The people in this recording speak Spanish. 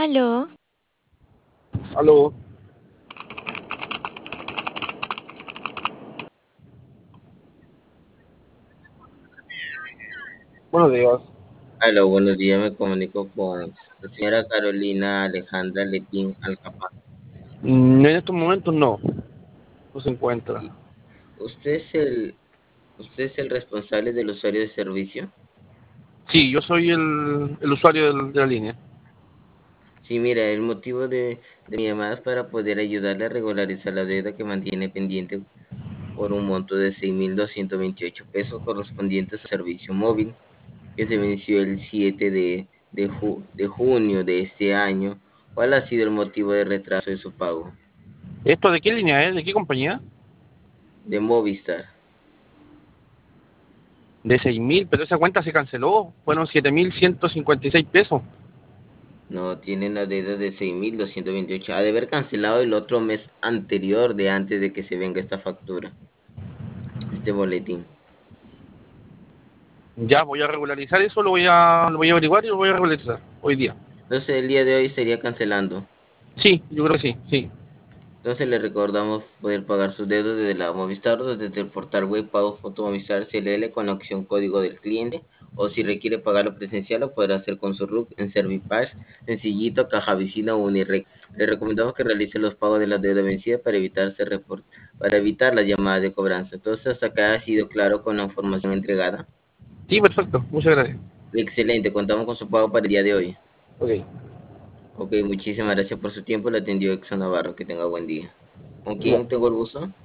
Aló, Aló, buenos días. Hola, buenos días. Me comunico con la señora Carolina Alejandra Letín Alcapán. En estos momentos no se encuentra. ¿Y ¿Usted es el responsable del usuario de servicio? Sí, yo soy el usuario de la línea. Sí, mira, el motivo de mi llamada es para poder ayudarle a regularizar la deuda que mantiene pendiente por un monto de 6.228 pesos correspondientes al servicio móvil que se venció el 7 de junio de este año. ¿Cuál ha sido el motivo de retraso de su pago? ¿Esto de qué línea es? ¿De qué compañía? De Movistar. De 6.000, pero esa cuenta se canceló. Fueron 7.156 pesos. No, tiene una deuda de 6.228. Ha de haber cancelado el otro mes anterior de antes de que se venga esta factura, este boletín. Ya voy a regularizar eso, lo voy a averiguar y lo voy a regularizar hoy día. Entonces el día de hoy estaría cancelando. Sí, yo creo que sí, sí. Entonces le recordamos poder pagar sus deudas desde la Movistar o desde el portal web Pago Foto Movistar CLL con la opción código del cliente. O si requiere pagarlo presencial, lo podrá hacer con su RUC en Servipass, Sencillito, Caja Vecina o Unirec. Le recomendamos que realice los pagos de la deuda vencida para evitar las llamadas de cobranza. Entonces, hasta acá ha sido claro con la información entregada. Sí, perfecto. Muchas gracias. Excelente, contamos con su pago para el día de hoy. Ok. Ok, muchísimas gracias por su tiempo. Le atendió Exxon Navarro. Que tenga buen día. ¿Con Igual. quién tengo el gusto?